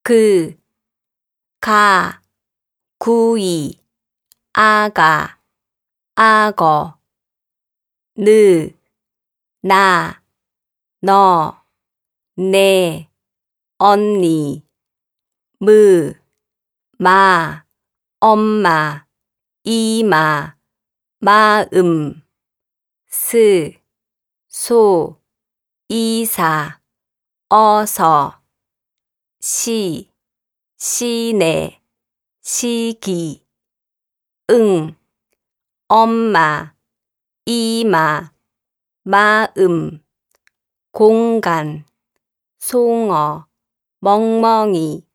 그, 가, 구이, 아가, 악어, 느, 나, 너, 네, 언니, 무, 마, 엄마, 이마, 마음, 스, 소, 이사, 어서, 시, 시내, 시기, 응, 엄마, 이마, 마음, 공간, 송어, 멍멍이,